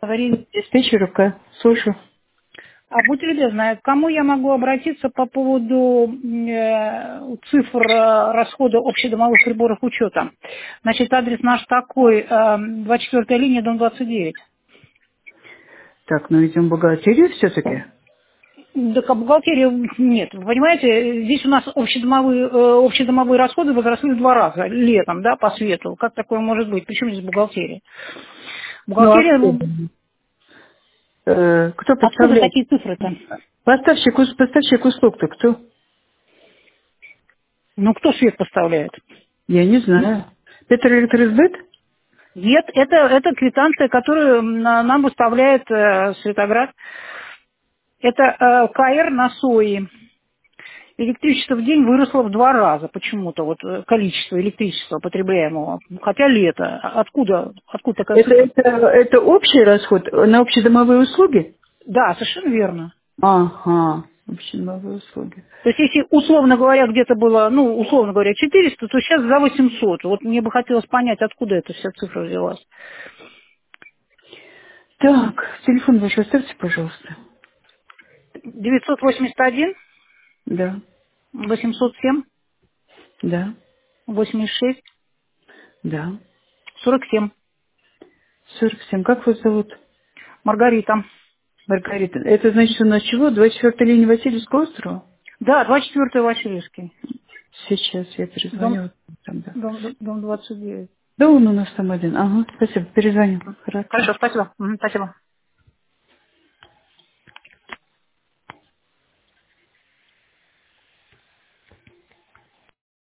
Аварийный диспетчер УК. Слушаю. А будьте любезны, к кому я могу обратиться по поводу цифр расхода общедомовых приборов учета? Значит, адрес наш такой, 24-я линия, дом 29. Так, ну идем в бухгалтерию все-таки. Так, а бухгалтерии нет. Вы понимаете, здесь у нас общедомовые расходы возросли в 2 раза летом, да, по свету. Как такое может быть? Причем здесь бухгалтерия? Ну, а Бухгалтерия, кто откуда представляет? такие цифры-то? Поставщик услуг-то кто? Ну, кто свет поставляет? Я не знаю. Петроэлектросбыт? Нет, это квитанция, которую нам выставляет Светоград. Это КР на СОИ. Электричество в день выросло в 2 раза почему-то, вот количество электричества потребляемого. Хотя лето. Откуда такая цифра? Это общий расход на общедомовые услуги? Да, совершенно верно. Ага, общедомовые услуги. То есть, если, условно говоря, где-то было, ну, условно говоря, 400, то сейчас за 800. Вот мне бы хотелось понять, откуда эта вся цифра взялась. Так, телефон ваш оставьте, пожалуйста. 981 Да, 807 да, 86 да. 47. 47. Как вас зовут? Маргарита. Маргарита. Это значит у нас чего? 24-я линия Васильевского острова? Да, 24-й Васильевский. Сейчас я Дом, перезвоню. Там, да. дом 29. Да он у нас там один. Ага, спасибо, перезвоню. Хорошо. Хорошо, спасибо. Спасибо.